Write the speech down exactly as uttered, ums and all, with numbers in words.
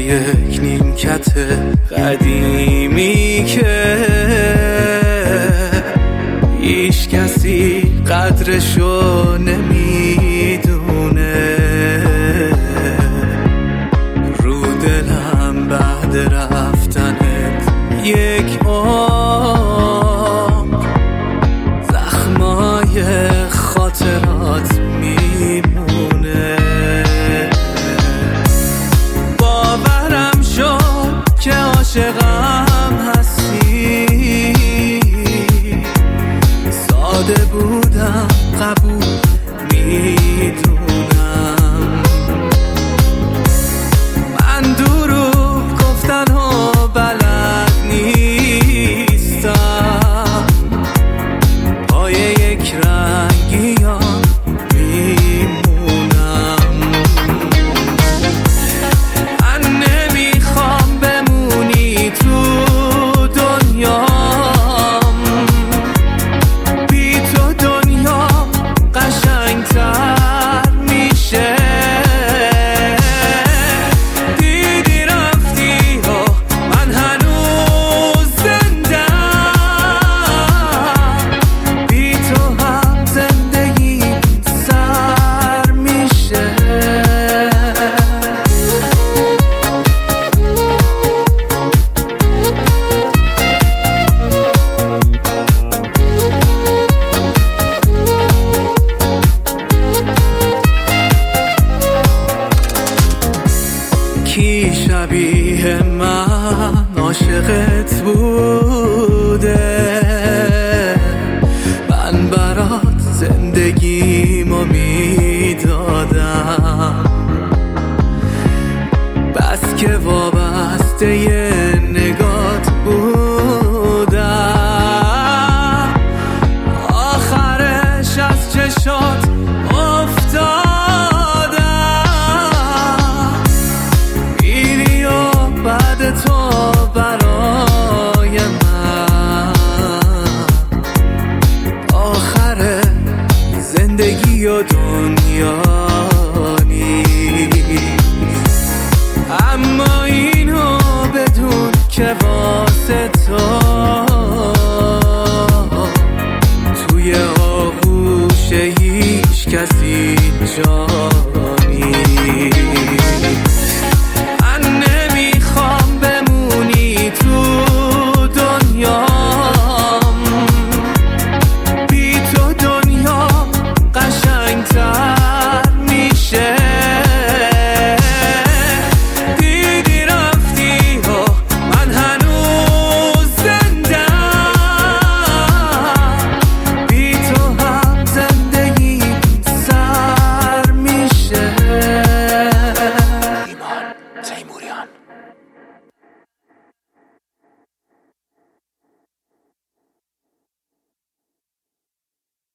یک نیمکت قدیمی که هیچ کسی قدرشو نمیدونه، رو دلم بعد رفتنت یک عمر زخمای خاطرات میمونه. باورم شد که عاشقم هستی، ساده بودم قبول میدونم، من دروغ گفتن ها بلد نیستم، پای یک رنگیان میمونم. من نمیخوام بمونی تو دنیام، بی تو دنیام قشنگتر میشه. دیدی رفتی و من هنوز زندم، بی تو هم زندگی سر میشه. کی شبیه من عاشقت بوده، من برات زندگیمو میدادم، بس که وابسته ی نگات بودم، آخرش از چشات افتادم، میری و بعد تو برای من آخر زندگی و دنیا نیست. اما اینو بدون که واسه تو توی آغوش هیچ کسی جا